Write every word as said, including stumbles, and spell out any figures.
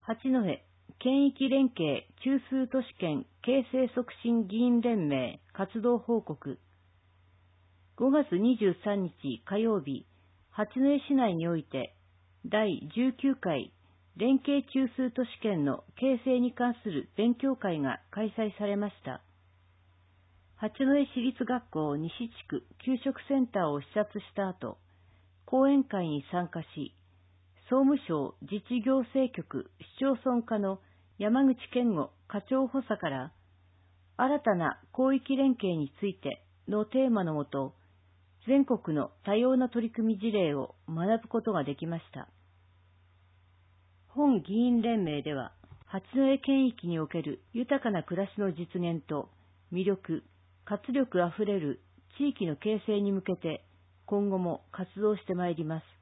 八戸県域連携中枢都市圏形成促進議員連盟活動報告。ごがつにじゅうさんにち火曜日、八戸市内においてだいじゅうきゅうかい連携中枢都市圏の形成に関する勉強会が開催されました。八戸市立学校西地区給食センターを視察した後、講演会に参加し、総務省自治行政局市町村課の山口健吾課長補佐から、新たな広域連携についてのテーマのもと、全国の多様な取り組み事例を学ぶことができました。本議員連盟では、八戸県域における豊かな暮らしの実現と魅力、活力あふれる地域の形成に向けて、今後も活動してまいります。